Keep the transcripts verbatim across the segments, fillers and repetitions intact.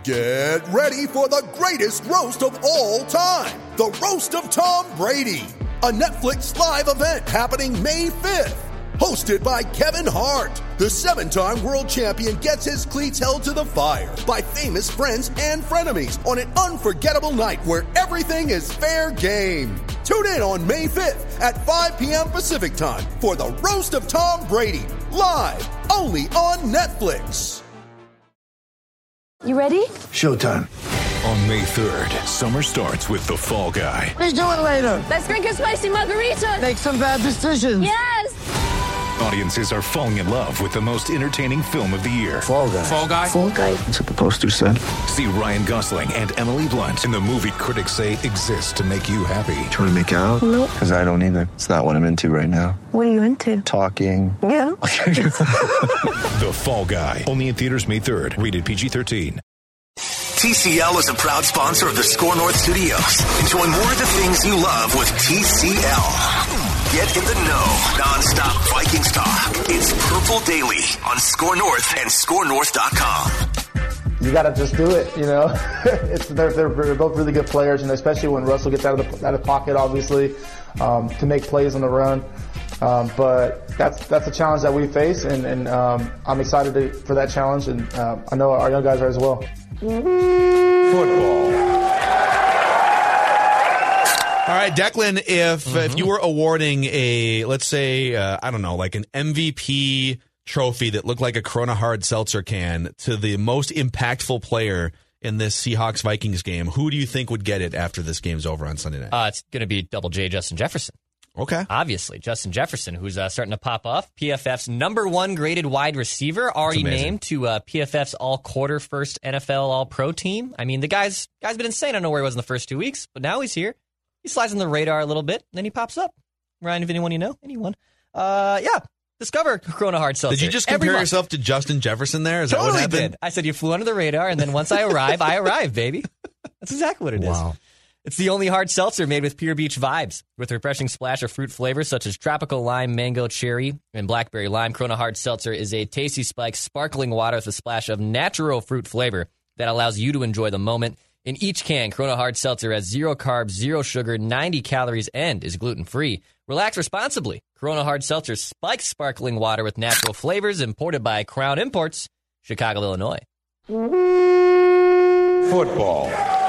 Get ready for the greatest roast of all time, the Roast of Tom Brady, a Netflix live event happening May fifth. Hosted by Kevin Hart, the seven-time world champion gets his cleats held to the fire by famous friends and frenemies on an unforgettable night where everything is fair game. Tune in on May fifth at five p.m. Pacific time for the Roast of Tom Brady, live only on Netflix. You ready? Showtime. On May third, summer starts with The Fall Guy. Let's do it later. Let's drink a spicy margarita. Make some bad decisions. Yes. Audiences are falling in love with the most entertaining film of the year. Fall Guy. Fall Guy? Fall Guy. That's what the poster said. See Ryan Gosling and Emily Blunt in the movie critics say exists to make you happy. Trying to make it out? Nope. Because I don't either. It's not what I'm into right now. What are you into? Talking. Yeah. The Fall Guy. Only in theaters May third. Rated P G thirteen. T C L is a proud sponsor of the Score North Studios. Enjoy more of the things you love with T C L. Get in the know, non-stop Vikings talk. It's Purple Daily on Score North and score north dot com. You got to just do it, you know. it's they're, they're, they're both really good players, and especially when Russell gets out of the out of pocket, obviously, um, to make plays on the run. Um, but that's that's a challenge that we face, and, and um, I'm excited to, for that challenge, and uh, I know our young guys are as well. Football. All right, Declan, if mm-hmm. if you were awarding a, let's say, uh, I don't know, like an M V P trophy that looked like a Corona Hard Seltzer can to the most impactful player in this Seahawks-Vikings game, who do you think would get it after this game's over on Sunday night? Uh, it's going to be Double J Justin Jefferson. Okay. Obviously, Justin Jefferson, who's uh, starting to pop off. P F F's number one graded wide receiver, already named to uh, P F F's all-quarter first N F L All-Pro team. I mean, the guy's guy's been insane. I don't know where he was in the first two weeks, but now he's here. He slides on the radar a little bit, and then he pops up. Ryan, if anyone you know, anyone. Uh, yeah, discover Corona Hard Seltzer. Did you just compare yourself to Justin Jefferson there? Is totally that what happened? Did. I said you flew under the radar, and then once I arrive, I arrive, baby. That's exactly what it wow. is. It's the only hard seltzer made with Pure Beach vibes, with a refreshing splash of fruit flavors such as tropical lime, mango, cherry, and blackberry lime. Corona Hard Seltzer is a tasty spiked sparkling water with a splash of natural fruit flavor that allows you to enjoy the moment. In each can, Corona Hard Seltzer has zero carbs, zero sugar, ninety calories, and is gluten-free. Relax responsibly. Corona Hard Seltzer spiked sparkling water with natural flavors, imported by Crown Imports, Chicago, Illinois. Football.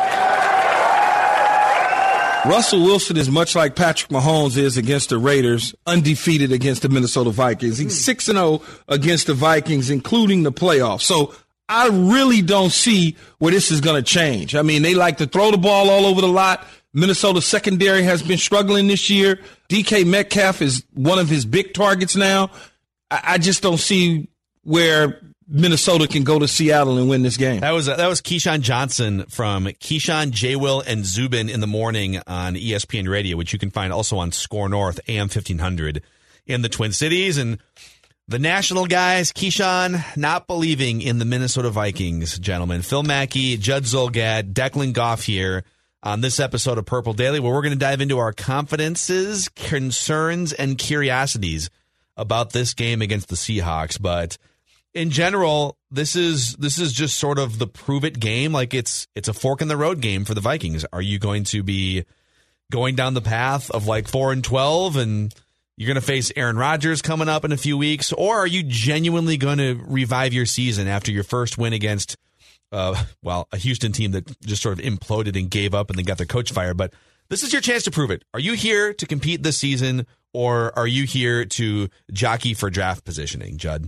Russell Wilson is much like Patrick Mahomes is against the Raiders, undefeated against the Minnesota Vikings. He's six and oh against the Vikings, including the playoffs. So I really don't see where this is going to change. I mean, they like to throw the ball all over the lot. Minnesota secondary has been struggling this year. D K Metcalf is one of his big targets now. I, I just don't see where Minnesota can go to Seattle and win this game. That was uh, that was Keyshawn Johnson from Keyshawn, J. Will, and Zubin in the morning on E S P N Radio, which you can find also on Score North, A M fifteen hundred in the Twin Cities. And the national guys, Keyshawn, not believing in the Minnesota Vikings, gentlemen. Phil Mackey, Judd Zulgad, Declan Goff here on this episode of Purple Daily, where we're going to dive into our confidences, concerns, and curiosities about this game against the Seahawks. But in general, this is this is just sort of the prove it game. Like it's it's a fork in the road game for the Vikings. Are you going to be going down the path of like four and twelve, and you're going to face Aaron Rodgers coming up in a few weeks, or are you genuinely going to revive your season after your first win against, uh, well, a Houston team that just sort of imploded and gave up and then got their coach fired? But this is your chance to prove it. Are you here to compete this season, or are you here to jockey for draft positioning, Judd?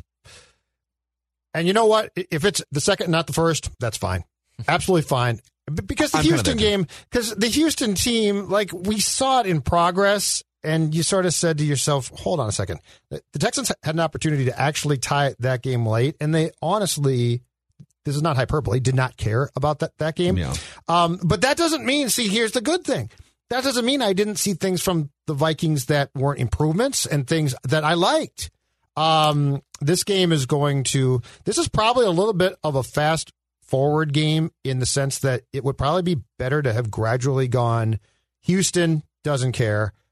And you know what? If it's the second, not the first, that's fine. Absolutely fine. Because the I'm Houston kind of game, because the Houston team, like we saw it in progress, and you sort of said to yourself, hold on a second. The Texans had an opportunity to actually tie that game late, and they honestly, this is not hyperbole, did not care about that, that game. Yeah. Um, but that doesn't mean, see, here's the good thing. That doesn't mean I didn't see things from the Vikings that weren't improvements and things that I liked. Um, this game is going to, this is probably a little bit of a fast forward game in the sense that it would probably be better to have gradually gone, Houston doesn't care.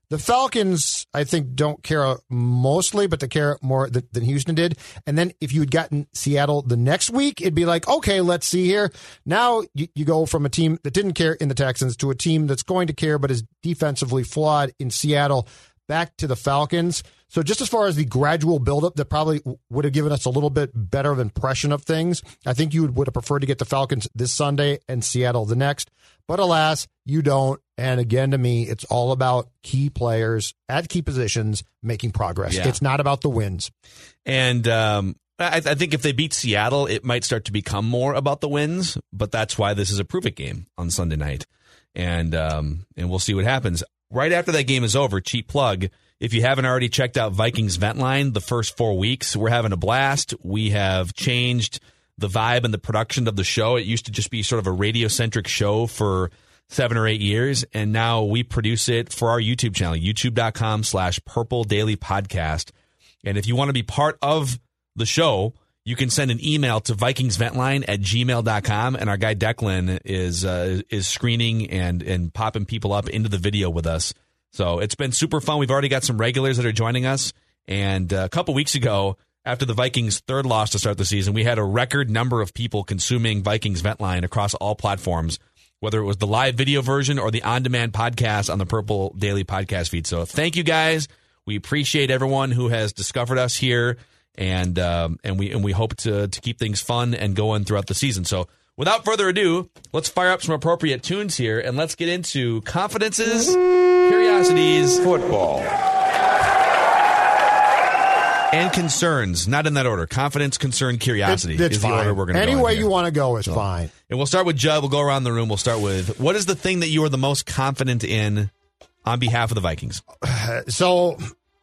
The Falcons, I think, don't care mostly, but they care more than, than Houston did. And then if you had gotten Seattle the next week, it'd be like, okay, let's see here. Now you, you go from a team that didn't care in the Texans to a team that's going to care but is defensively flawed in Seattle, back to the Falcons. So just as far as the gradual buildup that probably would have given us a little bit better of impression of things, I think you would have preferred to get the Falcons this Sunday and Seattle the next. But alas, you don't. And again, to me, it's all about key players at key positions making progress. Yeah. It's not about the wins. And um, I, I think if they beat Seattle, it might start to become more about the wins. But that's why this is a prove-it game on Sunday night. And um, and we'll see what happens. Right after that game is over, cheap plug, if you haven't already checked out Vikings Vent Line the first four weeks, we're having a blast. We have changed the vibe and the production of the show. It used to just be sort of a radio-centric show for seven or eight years, and now we produce it for our YouTube channel, youtube.com slash Purple Daily Podcast. And if you want to be part of the show, you can send an email to vikingsventline at gmail dot com, and our guy Declan is uh, is screening and, and popping people up into the video with us. So it's been super fun. We've already got some regulars that are joining us, and uh, a couple weeks ago, after the Vikings' third loss to start the season, we had a record number of people consuming Vikings Vent Line across all platforms, whether it was the live video version or the on-demand podcast on the Purple Daily Podcast feed. So thank you, guys. We appreciate everyone who has discovered us here, and um, and we and we hope to to keep things fun and going throughout the season. So without further ado, let's fire up some appropriate tunes here, and let's get into confidences, curiosities, football, and concerns. Not in that order. Confidence, concern, curiosity It, it's is the fine. order we're going to go Any way here. you want to go is So, fine. And we'll start with Judd. We'll go around the room. We'll start with, what is the thing that you are the most confident in on behalf of the Vikings? So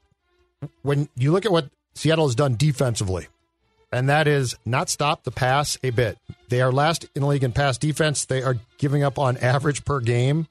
when you look at what Seattle has done defensively, and that is not stop the pass a bit. They are last in the league in pass defense. They are giving up on average per game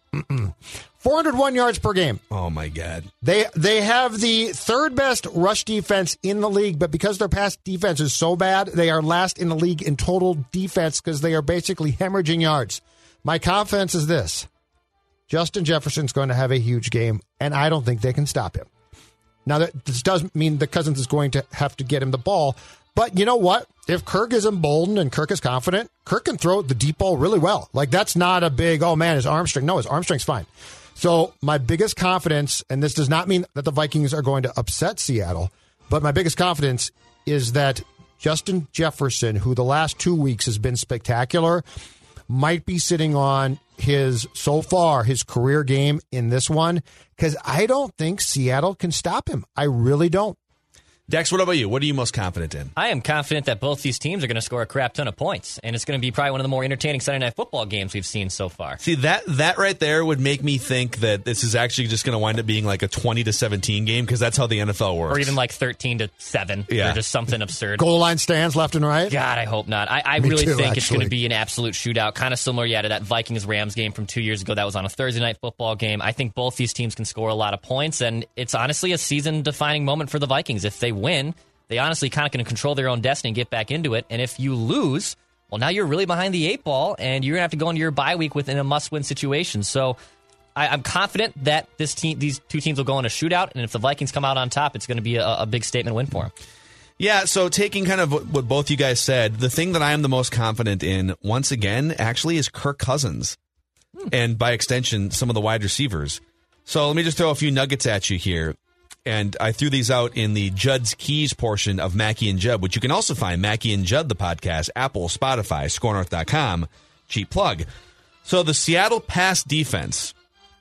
four hundred one yards per game. Oh, my God. They they have the third best rush defense in the league, but because their pass defense is so bad, they are last in the league in total defense because they are basically hemorrhaging yards. My confidence is this. Justin Jefferson's going to have a huge game, and I don't think they can stop him. Now, that this does mean that Cousins is going to have to get him the ball, but you know what? If Kirk is emboldened and Kirk is confident, Kirk can throw the deep ball really well. Like, that's not a big, oh, man, his arm strength. No, his arm strength's fine. So my biggest confidence, and this does not mean that the Vikings are going to upset Seattle, but my biggest confidence is that Justin Jefferson, who the last two weeks has been spectacular, might be sitting on his, so far, his career game in this one, because I don't think Seattle can stop him. I really don't. Dex, what about you? What are you most confident in? I am confident that both these teams are going to score a crap ton of points, and it's going to be probably one of the more entertaining Sunday Night Football games we've seen so far. See, that that right there would make me think that this is actually just going to wind up being like a twenty to seventeen game, because that's how the N F L works. Or even like thirteen to seven, Yeah. or just something absurd. Goal line stands left and right. God, I hope not. I, I Me really too, think it's going actually. to be an absolute shootout, kind of similar, yeah, to that Vikings-Rams game from two years ago that was on a Thursday Night Football game. I think both these teams can score a lot of points, and it's honestly a season-defining moment for the Vikings. If they win, they honestly kind of can control their own destiny and get back into it. And if you lose, well, now you're really behind the eight ball, and you're going to have to go into your bye week within a must-win situation. So I, I'm confident that this team, these two teams will go in a shootout, and if the Vikings come out on top, it's going to be a, a big statement win for them. Yeah, so taking kind of what, what both you guys said, the thing that I am the most confident in, once again, actually is Kirk Cousins. Hmm. And by extension, some of the wide receivers. So let me just throw a few nuggets at you here. And I threw these out in the Judd's Keys portion of Mackie and Judd, which you can also find Mackie and Judd, the podcast, Apple, Spotify, score north dot com. Cheap plug. So the Seattle pass defense,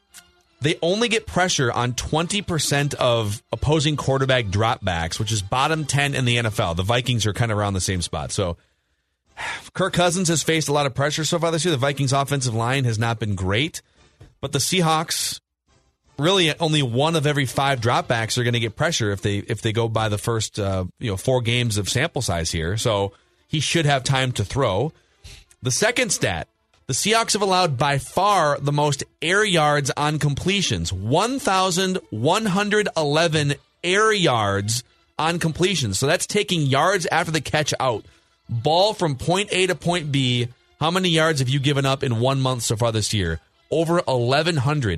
they only get pressure on twenty percent of opposing quarterback dropbacks, which is bottom ten in the N F L. The Vikings are kind of around the same spot. So Kirk Cousins has faced a lot of pressure so far this year. The Vikings offensive line has not been great, but the Seahawks, really only one of every five dropbacks are going to get pressure if they if they go by the first uh, you know four games of sample size here. So he should have time to throw. The second stat, the Seahawks have allowed by far the most air yards on completions, one thousand one hundred eleven air yards on completions. So that's taking yards after the catch out. Ball from point A to point B. How many yards have you given up in one month so far this year? Over eleven hundred.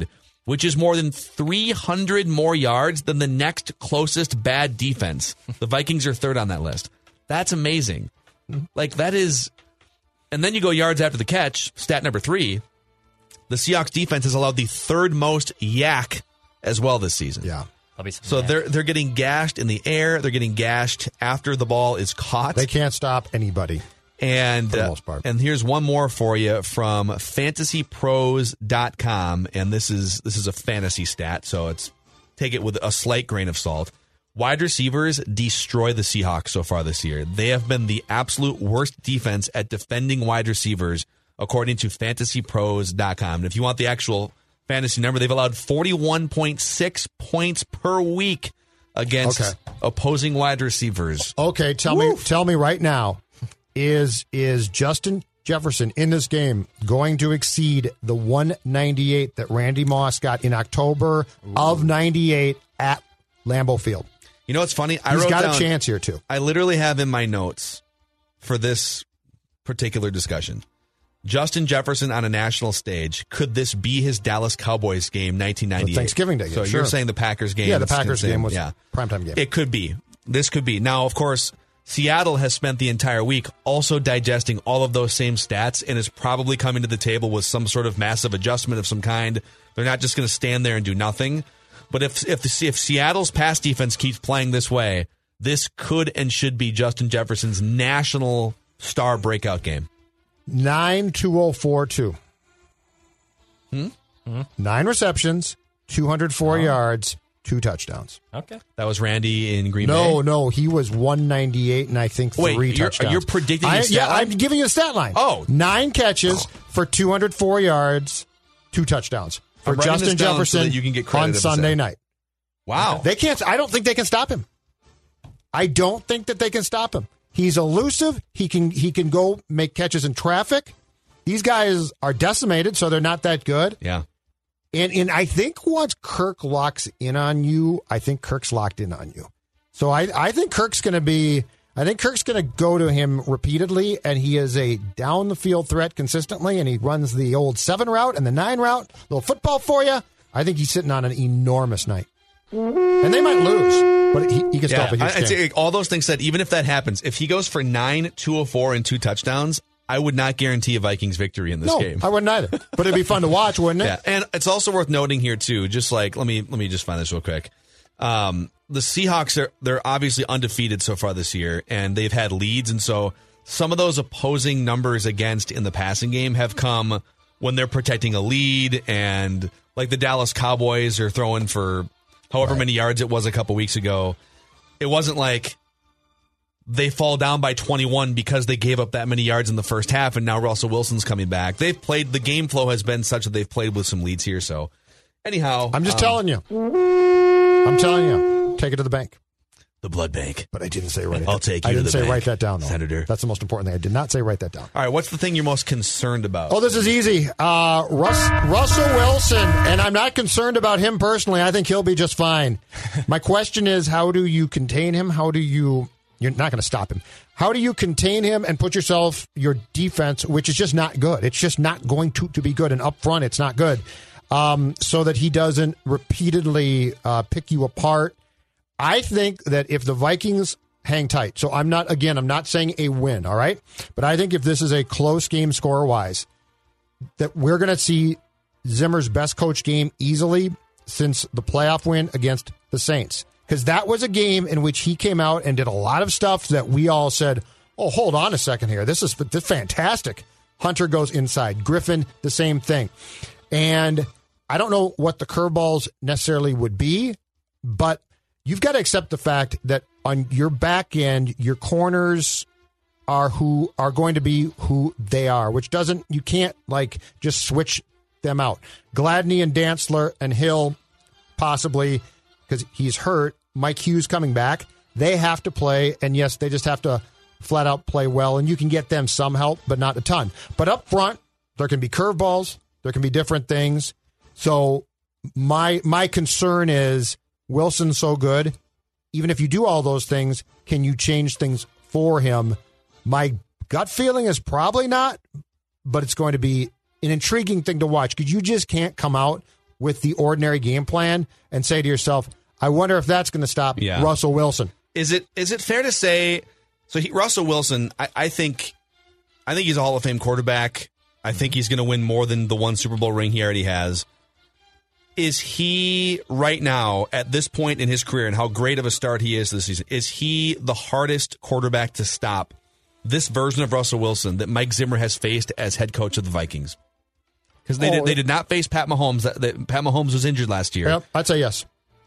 which is more than three hundred more yards than the next closest bad defense. The Vikings are third on that list. That's amazing. Like, that is... And then you go yards after the catch, stat number three. The Seahawks defense has allowed the third most yak as well this season. Yeah. So they're they're getting gashed in the air. They're getting gashed after the ball is caught. They can't stop anybody. And for the uh, most part. And here's one more for you from fantasy pros dot com, and this is this is a fantasy stat, so it's take it with a slight grain of salt. Wide receivers destroy the Seahawks so far this year. They have been the absolute worst defense at defending wide receivers, according to fantasy pros dot com. And if you want the actual fantasy number, they've allowed forty-one point six points per week against Okay. opposing wide receivers. Okay, tell Woof. me tell me right now, is is Justin Jefferson in this game going to exceed the one ninety-eight that Randy Moss got in October Ooh. of ninety-eight at Lambeau Field? You know what's funny? I He's wrote got down, a chance here, too. I literally have in my notes for this particular discussion, Justin Jefferson on a national stage. Could this be his Dallas Cowboys game, nineteen ninety-eight? The Thanksgiving Day game, So sure. you're saying the Packers game? Yeah, the Packers same, game was yeah. primetime game. It could be. This could be. Now, of course, Seattle has spent the entire week also digesting all of those same stats and is probably coming to the table with some sort of massive adjustment of some kind. They're not just going to stand there and do nothing. But if if the, if Seattle's pass defense keeps playing this way, this could and should be Justin Jefferson's national star breakout game. nine two oh four two Hmm? Nine receptions, two hundred four Oh. yards, two touchdowns. Okay. That was Randy in Green No, Bay? no, he was one ninety-eight and I think Wait, three you're- touchdowns. you're predicting I, his stat Yeah, line? I'm giving you a stat line. Oh. Nine catches for two hundred four yards, two touchdowns for I'm writing Justin this down so Jefferson that you can get credit on if it's Sunday it. night. Wow. They can't. I don't think they can stop him. I don't think that they can stop him. He's elusive. He can he can go make catches in traffic. These guys are decimated, so they're not that good. Yeah. And and I think once Kirk locks in on you, I think Kirk's locked in on you. So I, I think Kirk's going to be, I think Kirk's going to go to him repeatedly, and he is a down the field threat consistently, and he runs the old seven route and the nine route, little football for you. I think he's sitting on an enormous night. And they might lose, but he, he can still Yeah, have a huge I- I'd game. say all those things said, even if that happens, if he goes for nine, two oh four, and two touchdowns, I would not guarantee a Vikings victory in this no, game. I wouldn't either. But it'd be fun to watch, wouldn't it? Yeah, and it's also worth noting here too. Just like let me let me just find this real quick. Um, the Seahawks are they're obviously undefeated so far this year, and they've had leads, and so some of those opposing numbers against in the passing game have come when they're protecting a lead, and like the Dallas Cowboys are throwing for however Right. many yards it was a couple weeks ago. It wasn't like they fall down by twenty-one because they gave up that many yards in the first half, and now Russell Wilson's coming back. They've played, the game flow has been such that they've played with some leads here. So, anyhow. I'm just um, telling you. I'm telling you. Take it to the bank. The blood bank. But I didn't say write it I'll down. take you I to didn't the say bank, write that down, though. Senator. That's the most important thing. I did not say write that down. All right, what's the thing you're most concerned about? Oh, this is easy. Uh, Russ, Russell Wilson, and I'm not concerned about him personally. I think he'll be just fine. My question is, how do you contain him? How do you... You're not going to stop him. How do you contain him and put yourself, your defense, which is just not good. It's just not going to, to be good. And up front, it's not good. Um, so that he doesn't repeatedly uh, pick you apart. I think that if the Vikings hang tight, so I'm not, again, I'm not saying a win, all right? But I think if this is a close game score-wise, that we're going to see Zimmer's best coach game easily since the playoff win against the Saints. Because that was a game in which he came out and did a lot of stuff that we all said, oh, hold on a second here. This is, this is fantastic. Hunter goes inside. Griffin, the same thing. And I don't know what the curveballs necessarily would be, but you've got to accept the fact that on your back end, your corners are who are going to be who they are, which doesn't, you can't like just switch them out. Gladney and Dantzler and Hill, possibly because he's hurt. Mike Hughes coming back. They have to play, and yes, they just have to flat out play well, and you can get them some help, but not a ton. But up front, there can be curveballs, there can be different things. So my my concern is Wilson's so good. Even if you do all those things, can you change things for him? My gut feeling is probably not, but it's going to be an intriguing thing to watch because you just can't come out with the ordinary game plan and say to yourself, I wonder if that's going to stop Yeah. Russell Wilson. Is it is it fair to say? So he, Russell Wilson, I, I think, I think he's a Hall of Fame quarterback. I think he's going to win more than the one Super Bowl ring he already has. Is he right now at this point in his career and how great of a start he is this season? Is he the hardest quarterback to stop? This version of Russell Wilson that Mike Zimmer has faced as head coach of the Vikings, because they Oh, did they did not face Pat Mahomes. That, that Pat Mahomes was injured last year. Yep, I'd say yes.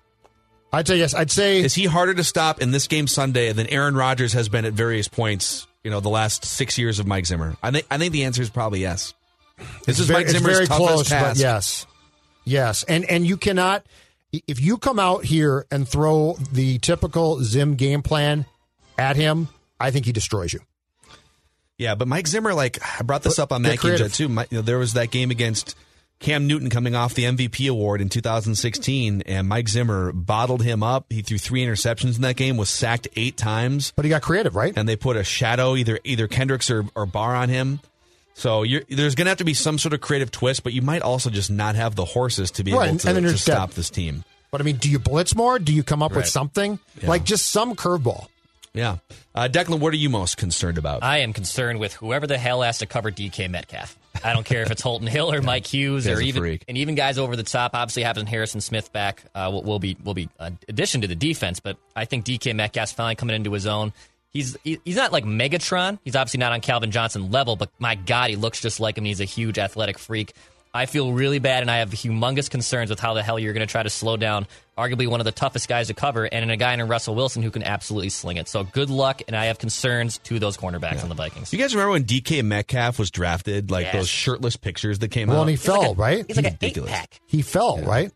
I'd say yes. I'd say Is he harder to stop in this game Sunday than Aaron Rodgers has been at various points? You know, the last six years of Mike Zimmer. I think I think the answer is probably yes. This it's is very, Mike it's Zimmer's very toughest close, task. but yes, yes, and and you cannot if you come out here and throw the typical Zim game plan at him. I think he destroys you. Yeah, but Mike Zimmer, like I brought this But up on they're Mackey and Judd creative. too. My, you know, there was that game against Cam Newton coming off the M V P award in two thousand sixteen, and Mike Zimmer bottled him up. He threw three interceptions in that game, was sacked eight times. But he got creative, right? And they put a shadow, either either Kendricks or, or Barr on him. So you're, there's going to have to be some sort of creative twist, but you might also just not have the horses to be Right, able and to, then to you're stop dead. this team. But I mean, do you blitz more? Do you come up with Right. something Yeah. like just some curveball? Yeah. Uh, Declan, what are you most concerned about? I am concerned with whoever the hell has to cover D K Metcalf. I don't care if it's Holton Hill or Mike Hughes Guy's or a even freak. and even guys over the top. Obviously, having Harrison Smith back uh, will, will be will be an addition to the defense. But I think D K Metcalf's finally coming into his own. He's he, he's not like Megatron. He's obviously not on Calvin Johnson level, but my God, he looks just like him. He's a huge athletic freak. I feel really bad, and I have humongous concerns with how the hell you're going to try to slow down arguably one of the toughest guys to cover, and in a guy in Russell Wilson who can absolutely sling it. So good luck, and I have concerns to those cornerbacks on the Vikings. You guys remember when D K Metcalf was drafted? Like Yes. those shirtless pictures that came Well, out? and he fell, like a- right? He's like an Ridiculous. eight-pack. He fell, right?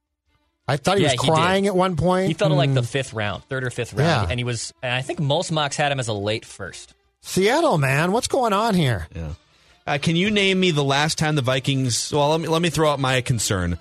I thought he Yeah, was he did. crying at one point. He fell to like Hmm. the fifth round, third or fifth round, Yeah. and he was. And I think most mocks had him as a late first. Seattle, man, what's going on here? Yeah. Uh, can you name me the last time the Vikings? Well, let me let me throw out my concern.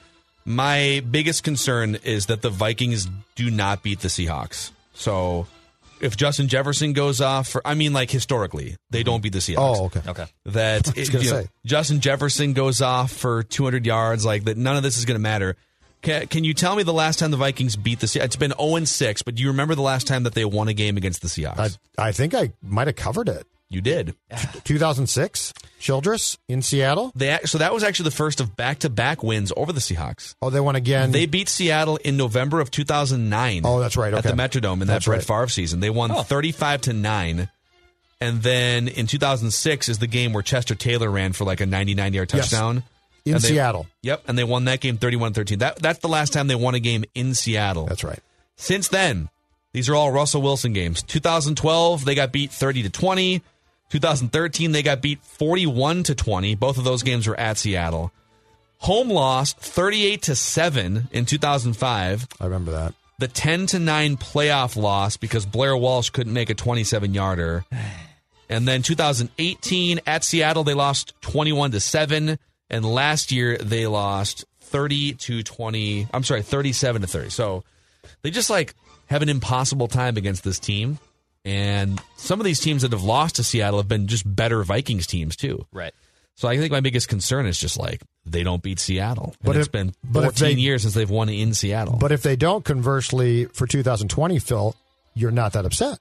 My biggest concern is that the Vikings do not beat the Seahawks. So, if Justin Jefferson goes off, for, I mean, like historically, they don't beat the Seahawks. Oh, okay. Okay. That I was it- gonna you know, say. Justin Jefferson goes off for two hundred yards, like that. None of this is going to matter. Can, can you tell me the last time the Vikings beat the Seahawks? It's been oh and six, but do you remember the last time that they won a game against the Seahawks? I, I think I might have covered it. you did. two thousand six, Childress in Seattle. They act- so that was actually the first of back-to-back wins over the Seahawks. Oh, they won again. They beat Seattle in November of two thousand nine. Oh, that's right, At okay. the Metrodome in that That's Brett right. Favre season. They won Oh. thirty-five to nine. And then in two thousand six is the game where Chester Taylor ran for like a ninety-nine yard Yes. touchdown. in And they- Seattle. Yep, and they won that game thirty-one thirteen. That that's the last time they won a game in Seattle. That's right. Since then, these are all Russell Wilson games. two thousand twelve, they got beat thirty to twenty. two thousand thirteen, they got beat forty-one to twenty. Both of those games were at Seattle. Home loss thirty-eight to seven in two thousand five. I remember that. The ten to nine playoff loss because Blair Walsh couldn't make a twenty-seven yarder. And then two thousand eighteen at Seattle, they lost twenty-one to seven. And last year, they lost thirty to twenty. I'm sorry, thirty-seven to thirty. So they just like have an impossible time against this team. And some of these teams that have lost to Seattle have been just better Vikings teams, too. Right. So I think my biggest concern is just like they don't beat Seattle. And But it's if- been but if fourteen they- years since they've won in Seattle. But if they don't, conversely, for two thousand twenty, Phil, you're not that upset.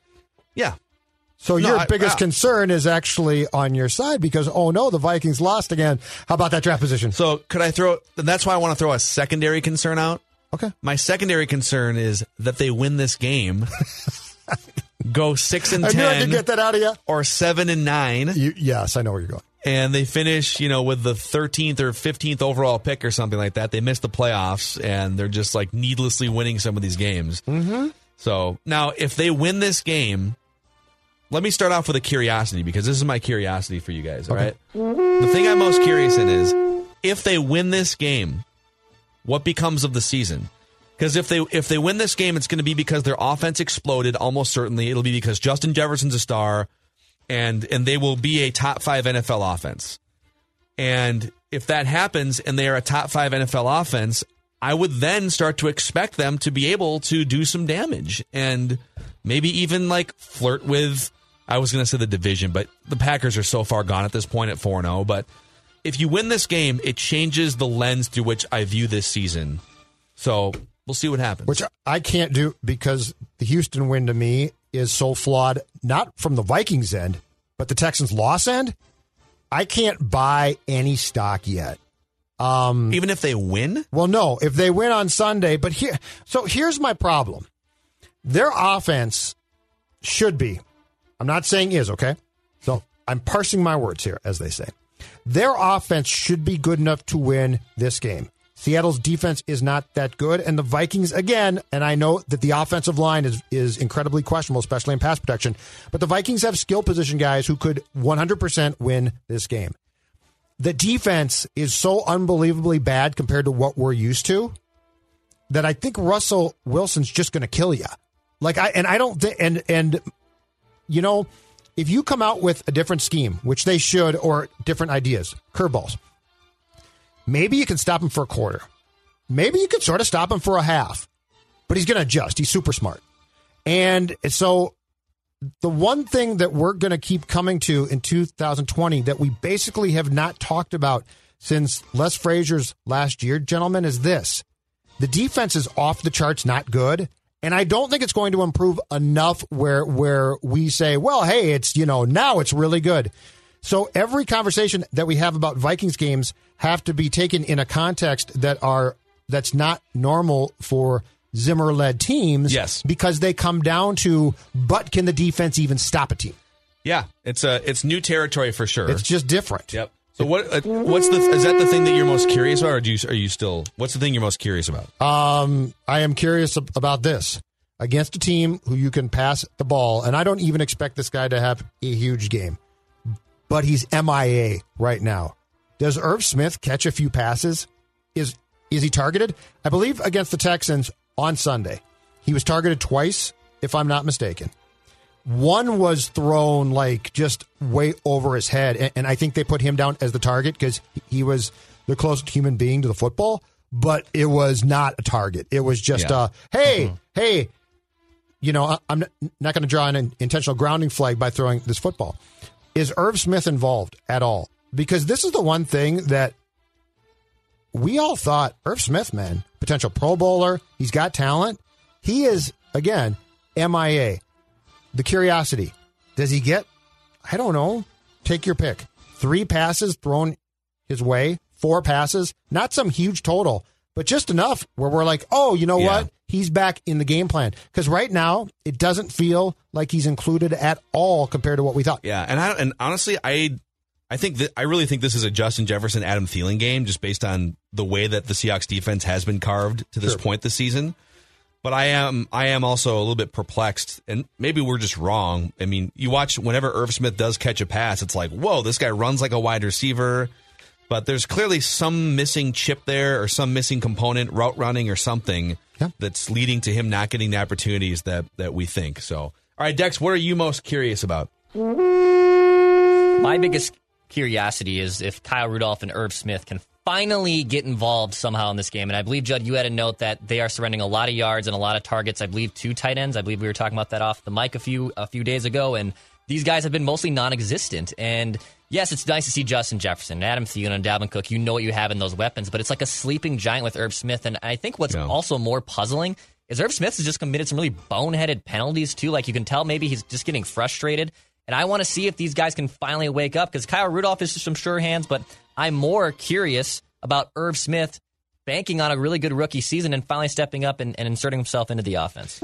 yeah. So No, your I- biggest I- concern is actually on your side because, oh no, the Vikings lost again. How about that draft position? So could I throw, and that's why I want to throw a secondary concern out. Okay. My secondary concern is that they win this game, go six and I knew I could ten, get that out of you. or seven and nine, you. Yes, I know where you're going. and they finish, you know, with the thirteenth or fifteenth overall pick or something like that. They miss the playoffs, and they're just like needlessly winning some of these games. Mm-hmm. So now, if they win this game, let me start off with a curiosity because this is my curiosity for you guys. All right, the thing I'm most curious in is if they win this game, what becomes of the season? Because if they if they win this game, it's going to be because their offense exploded. Almost certainly, it'll be because Justin Jefferson's a star, and and they will be a top five N F L offense. And if that happens, and they are a top five N F L offense, I would then start to expect them to be able to do some damage and maybe even like flirt with. I was going to say the division, but the Packers are so far gone at this point at four and oh. But if you win this game, it changes the lens through which I view this season. So we'll see what happens. Which I can't do because the Houston win to me is so flawed, not from the Vikings end, but the Texans loss end. I can't buy any stock yet. Um, Even if they win? Well, no, if they win on Sunday. But here, so here's my problem. Their offense should be, I'm not saying is, okay? So I'm parsing my words here, as they say. Their offense should be good enough to win this game. Seattle's defense is not that good, and the Vikings, again, and I know that the offensive line is, is incredibly questionable, especially in pass protection, but the Vikings have skill position guys who could one hundred percent win this game. The defense is so unbelievably bad compared to what we're used to that I think Russell Wilson's just going to kill you. Like I and I don't think and and you know, if you come out with a different scheme, which they should, or different ideas, curveballs, maybe you can stop him for a quarter. Maybe you could sort of stop him for a half. But he's going to adjust. He's super smart. And so the one thing that we're going to keep coming to in two thousand twenty that we basically have not talked about since Les Frazier's last year, gentlemen, is this. The defense is off the charts, not good. And I don't think it's going to improve enough where where we say, well, hey, it's, you know, now it's really good. So every conversation that we have about Vikings games have to be taken in a context that are that's not normal for Zimmer-led teams. Yes. Because they come down to, but can the defense even stop a team? Yeah, it's a it's new territory for sure. It's just different. Yep. So what? Uh, what's the? Is that the thing that you're most curious about, or do you, are you still? What's the thing you're most curious about? Um, I am curious about this against a team who you can pass the ball, and I don't even expect this guy to have a huge game, but he's M I A right now. Does Irv Smith catch a few passes? Is is he targeted? I believe against the Texans on Sunday, he was targeted twice, if I'm not mistaken. One was thrown like just way over his head, and, and I think they put him down as the target because he was the closest human being to the football, but it was not a target. It was just, yeah. uh, hey, mm-hmm. hey, you know, I, I'm not going to draw an intentional grounding flag by throwing this football. Is Irv Smith involved at all? Because this is the one thing that we all thought, Irv Smith, man, potential Pro Bowler, he's got talent. He is, again, M I A. The curiosity, does he get, I don't know, take your pick. Three passes thrown his way, four passes, not some huge total, but just enough where we're like, oh, you know yeah. what? He's back in the game plan. Because right now, it doesn't feel like he's included at all compared to what we thought. Yeah, and I, and honestly, I I think that I really think this is a Justin Jefferson, Adam Thielen game, just based on the way that the Seahawks defense has been carved to this sure. point this season. But I am I am also a little bit perplexed, and maybe we're just wrong. I mean, you watch whenever Irv Smith does catch a pass, it's like, whoa, this guy runs like a wide receiver. But there's clearly some missing chip there or some missing component, route running or something yeah. that's leading to him not getting the opportunities that, that we think. So, all right, Dex, what are you most curious about? My biggest curiosity is if Kyle Rudolph and Irv Smith can finally get involved somehow in this game. And I believe, Judd, you had a note that they are surrendering a lot of yards and a lot of targets. I believe two tight ends. I believe we were talking about that off the mic a few a few days ago. And these guys have been mostly non-existent. And yes, it's nice to see Justin Jefferson, Adam Thielen, and Dalvin Cook. You know what you have in those weapons, but it's like a sleeping giant with Irv Smith. And I think what's yeah. also more puzzling is Irv Smith has just committed some really boneheaded penalties too. Like you can tell maybe he's just getting frustrated. And I want to see if these guys can finally wake up because Kyle Rudolph is some sure hands, but I'm more curious about Irv Smith banking on a really good rookie season and finally stepping up and, and inserting himself into the offense.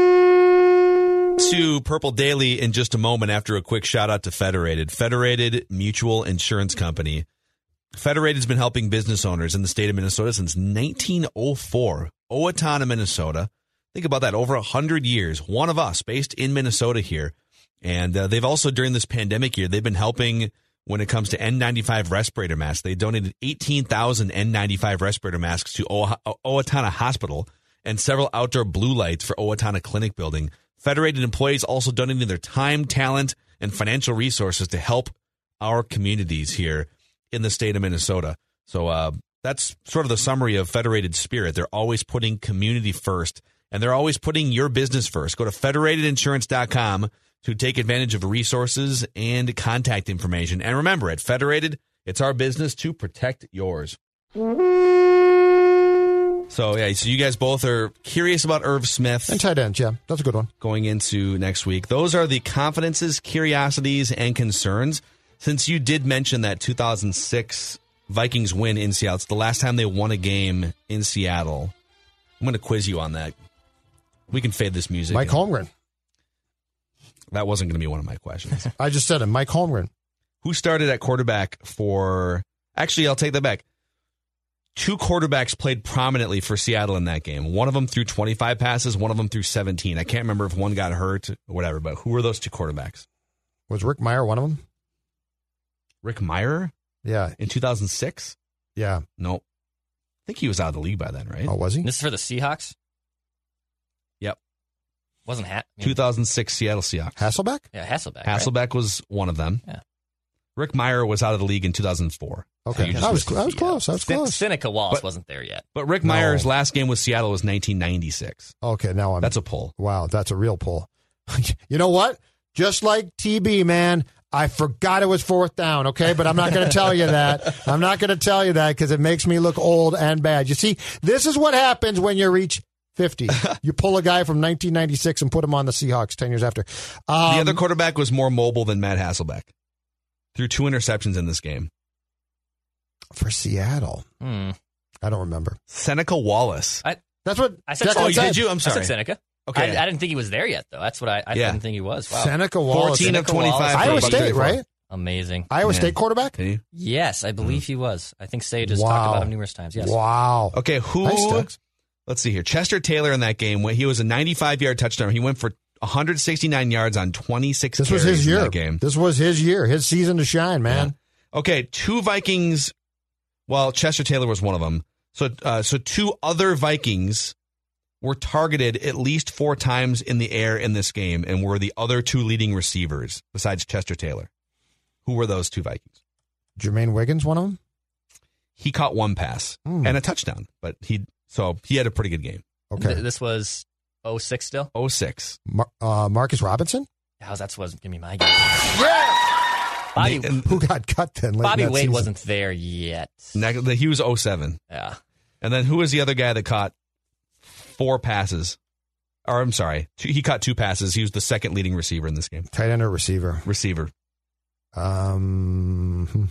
To Purple Daily in just a moment after a quick shout out to Federated. Federated Mutual Insurance Company. Federated has been helping business owners in the state of Minnesota since nineteen oh four. Owatonna, Minnesota. Think about that. Over one hundred years. One of us based in Minnesota here. And uh, they've also, during this pandemic year, they've been helping when it comes to N ninety-five respirator masks. They donated eighteen thousand N ninety-five respirator masks to o- Owatonna Hospital and several outdoor blue lights for Owatonna Clinic building. Federated employees also donating their time, talent, and financial resources to help our communities here in the state of Minnesota. So uh, that's sort of the summary of Federated spirit. They're always putting community first, and they're always putting your business first. Go to federated insurance dot com to take advantage of resources and contact information. And remember, at Federated, It's our business to protect yours. So, yeah, so you guys both are curious about Irv Smith. And tight ends, yeah. That's a good one. Going into next week. Those are the confidences, curiosities, and concerns. Since you did mention that two thousand six Vikings win in Seattle, it's the last time they won a game in Seattle. I'm going to quiz you on that. We can fade this music. Mike Holmgren. That wasn't going to be one of my questions. I just said it. Mike Holmgren. Who started at quarterback for... Actually, I'll take that back. Two quarterbacks played prominently for Seattle in that game. One of them threw twenty-five passes, one of them threw seventeen. I can't remember if one got hurt or whatever, but who were those two quarterbacks? Was Rick Meyer one of them? Rick Meyer? Yeah. In two thousand six? Yeah. Nope. I think he was out of the league by then, right? Oh, was he? This is for the Seahawks? Yep. Wasn't Hat? two thousand six Seattle Seahawks. Hasselbeck? Yeah, Hasselbeck. Hasselbeck right? was one of them. Yeah. Rick Meyer was out of the league in two thousand four. Okay. So I was, I was close. I was Sen- close. Seneca Wallace But- wasn't there yet. But Rick No. Meyer's last game with Seattle was nineteen ninety-six. Okay, now I'm... That's a pull. Wow, that's a real pull. You know what? Just like T B, man, I forgot it was fourth down, okay? But I'm not going to tell you that. I'm not going to tell you that because it makes me look old and bad. You see, this is what happens when you reach fifty. You pull a guy from nineteen ninety-six and put him on the Seahawks ten years after. Um, The other quarterback was more mobile than Matt Hasselbeck. Threw two interceptions in this game. For Seattle. Hmm. I don't remember. Seneca Wallace. I, That's what I said Declan Oh, Seneca. you said. did you? I'm I sorry. said Seneca. Okay. I, I didn't think he was there yet, though. That's what I, I Yeah. didn't think he was. Wow. Seneca Wallace. fourteen of Seneca Wallace. twenty-five. for Iowa a buck State, thirty-four. right? Amazing. Iowa Man. State quarterback? Can you? Yes, I believe he was. I think Sage has Wow. talked about him numerous times. Yes. Wow. Okay, who? Nice sticks. Let's see here. Chester Taylor in that game, he was a ninety-five-yard touchdown. He went for one hundred sixty-nine yards on twenty-six This was carries his in year. that game. This was his year. His season to shine, man. Okay, two Vikings. Well, Chester Taylor was one of them. So, uh, so two other Vikings were targeted at least four times in the air in this game, and were the other two leading receivers besides Chester Taylor. Who were those two Vikings? Jermaine Wiggins, one of them? He caught one pass Mm. and a touchdown, but he so he had a pretty good game. Okay. Th- this was oh six still? oh six. Mar- uh, Marcus Robinson? How's that supposed to give me my game? Bobby, And- Who got cut then? late in Bobby that Wade season? wasn't there yet. and he was oh seven. Yeah. And then who was the other guy that caught four passes? Or I'm sorry, two, he caught two passes. He was the second leading receiver in this game. Tight end or receiver? Receiver. Um,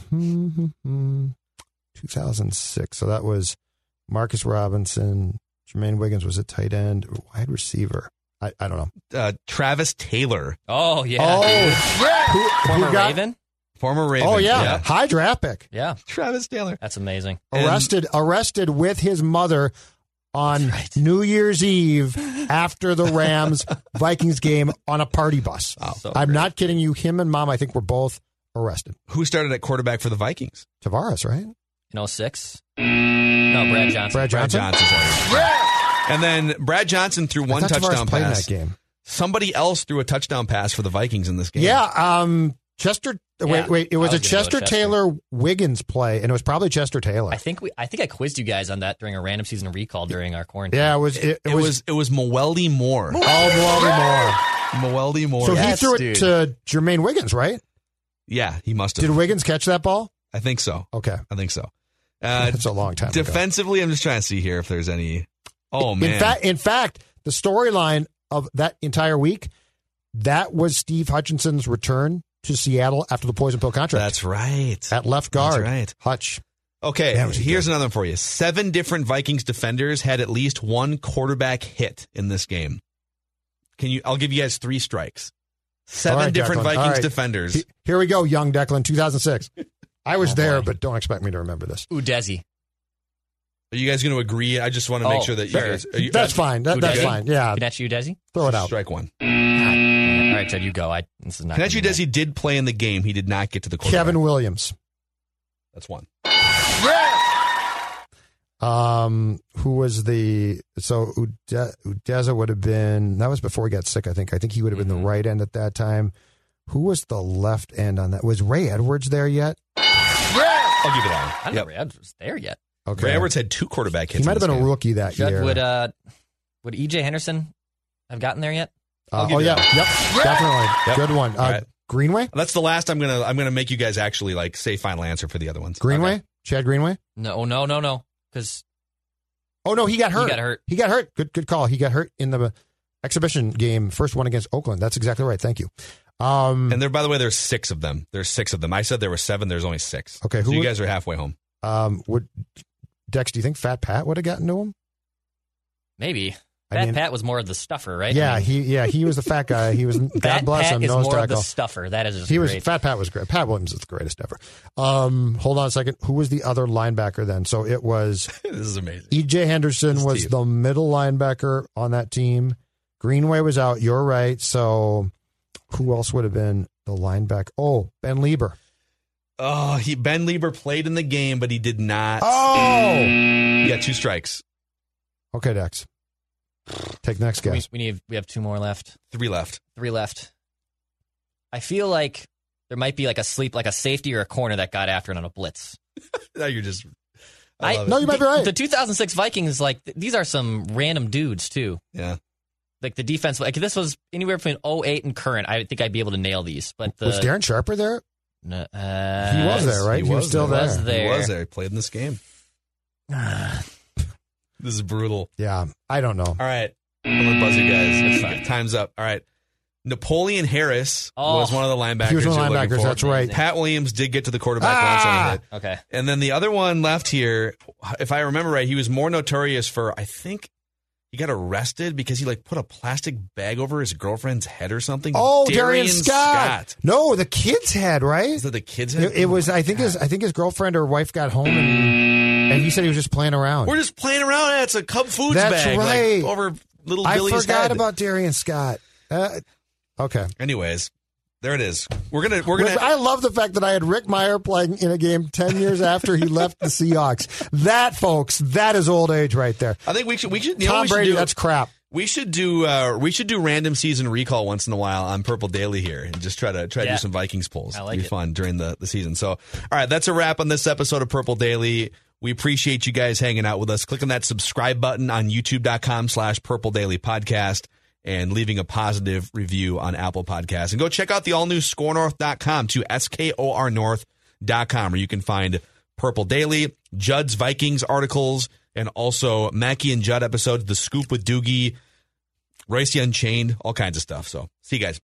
two thousand six. So that was Marcus Robinson. Jermaine Wiggins was a tight end, wide receiver. I, I don't know. Uh, Travis Taylor, Oh, yeah. Oh, yeah. Who, Former who got- Raven? former Raven. Oh, yeah. High draft pick. Yeah. Travis Taylor. That's amazing. And- Arrested, arrested with his mother on New Year's Eve after the Rams Vikings game on a party bus. So I'm great. not kidding you. Him and mom, I think, were both arrested. Who started at quarterback for the Vikings? Tavares, right? In oh six? No, Brad Johnson. Brad Brad Johnson. Johnson. started. And then Brad Johnson threw one I thought Tavares touchdown played in pass. that game. Somebody else threw a touchdown pass for the Vikings in this game. Yeah, um, Chester. Yeah, wait, wait. It was, I a was gonna go Chester, Chester. Taylor Wiggins play, and it was probably Chester Taylor. I think we. I think I quizzed you guys on that during a random season recall during our quarantine. yeah, it was. It, it, It was. was it was Moeldy Moore. Oh, Baltimore. Moeldy Moore. So Yes, he threw dude. it to Jermaine Wiggins, right? Yeah, he must have. Did Wiggins catch that ball? I think so. Okay, I think so. Uh, that's a long time ago. defensively, I'm just trying to see here if there's any. Oh In man! fact, in fact, the storyline of that entire week, that was Steve Hutchinson's return to Seattle after the poison pill contract. That's right. At left guard. That's right. Hutch. Okay, That was here's good. another one for you. Seven different Vikings defenders had at least one quarterback hit in this game. Can you? I'll give you guys three strikes. Seven All right, different Declan. Vikings All right. defenders. He- Here we go, young Declan, two thousand six. I was Oh, there, boy. but don't expect me to remember this. Udezi. Are you guys going to agree? I just want to make Oh, sure that you sure. guys. Are you, That's fine. That, that's Udezi? fine. Yeah, Kanechi Udezi? throw it out. Strike one. All right, Judd, you go. I, this is not. Kanechi gonna be Desi did play in the game. He did not get to the quarterback. Kevin Williams. That's one. Um, who was the so Ude, Udeza would have been that was before he got sick. I think. I think he would have been Mm-hmm. the right end at that time. Who was the left end on that? Was Ray Edwards there yet? I'll give you that I one. don't Yep. know. Ray Edwards was there yet. Okay, Ray Edwards had two quarterback hits. he might in have been this a game. rookie that Judd, year. would uh, would E J Henderson have gotten there yet? Uh, I'll give oh you yeah, that yep, definitely Yep. good one. Uh, All right. Greenway? That's the last I'm gonna I'm gonna make you guys actually like say final answer for the other ones. Greenway? Okay. Chad Greenway? No, no, no, no. Because oh no, he got hurt. He got hurt. He got hurt. Good, good call. He got hurt in the exhibition game, first one against Oakland. That's exactly right. Thank you. Um, and there, by the way, there's six of them. There's six of them. I said there were seven. There's only six. Okay, so who you would, guys are halfway home. Um, would Dex? Do you think Fat Pat would have gotten to him? Maybe. I Fat mean, Pat was more of the stuffer, right? Yeah, I mean, he yeah he was the fat guy. He was God Fat bless Pat him. is Nose more tackle. of the stuffer. That is just he was great. Fat Pat was great. Pat Williams is the greatest ever. Um, hold on a second. Who was the other linebacker then? So it was this is amazing. E J Henderson This was team. the middle linebacker on that team. Greenway was out. You're right. So who else would have been the linebacker? Oh, Ben Lieber. Oh, he Ben Lieber played in the game, but he did not. Oh, he got two strikes. Okay, Dex. Take the next guess. We, we need. We have two more left. Three left. Three left. I feel like there might be like a sleep, like a safety or a corner that got after it on a blitz. Now you're just. I, I love no, it. you might be right. The two thousand six Vikings, like th- these are some random dudes too. Yeah. Like the defense, like if this was anywhere between oh eight and current, I think I'd be able to nail these. But the, was Darren Sharper there? Uh, he was there, right? He, He was, was still there. Was there. He was there. He played in this game. This is brutal. Yeah, I don't know. All right. I'm going to buzz you guys. That's fine. Time's up. All right. Napoleon Harris Oh. was one of the linebackers. He was one of the you're looking linebackers, for. that's right. Pat Williams did get to the quarterback Ah! once on a hit. Okay. And then the other one left here, if I remember right, he was more notorious for, I think, he got arrested because he like put a plastic bag over his girlfriend's head or something. Oh, Darian Darian Scott. Scott. No, the kid's head, right? Is that the kid's head? It, it was. Oh my I think God. his. I think his girlfriend or wife got home and and he said he was just playing around. We're just playing around. It's a Cub Foods That's bag. right. Like, over little I Billy's forgot head. about Darian Scott. Uh, okay. Anyways, there it is. We're gonna we're gonna. I love the fact that I had Rick Meyer playing in a game ten years after he left the Seahawks. That, folks, that is old age right there. I think we should we should. You know what Tom we should Brady, do? that's crap. We should do uh, we should do random season recall once in a while on Purple Daily here and just try to try to Yeah. do some Vikings polls. I like It'd be it. fun during the, the season. So, all right, that's a wrap on this episode of Purple Daily. We appreciate you guys hanging out with us. Click on that subscribe button on youtube.com slash Purple Daily Podcast and leaving a positive review on Apple Podcasts. And go check out the all-new score north dot com to S K O R north dot com where you can find Purple Daily, Judd's Vikings articles, and also Mackie and Judd episodes, The Scoop with Doogie, Royce Unchained, all kinds of stuff. So, see you guys.